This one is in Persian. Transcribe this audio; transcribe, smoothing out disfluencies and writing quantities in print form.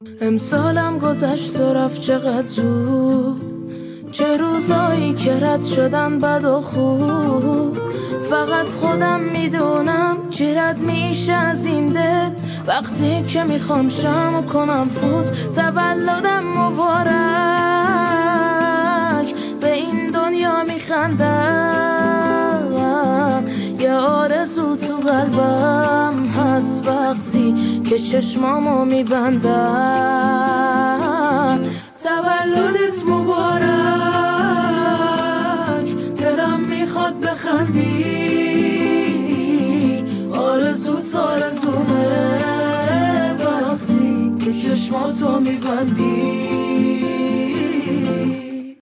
امسالم گذشت و رفت چقدر زود، چه روزایی که رد شدن بد و خوب. فقط خودم میدونم چی رد میشه از این دل، وقتی که میخوام شم کنم فوت. تولدم مبارک، به این دنیا میخندم، یه آرزو تو قلبم هست وقتی که چشمامو میبندم. تولدت مبارک، دلم میخواد بخندی، آرزوت آرزومه وقتی که چشماتو میبندی.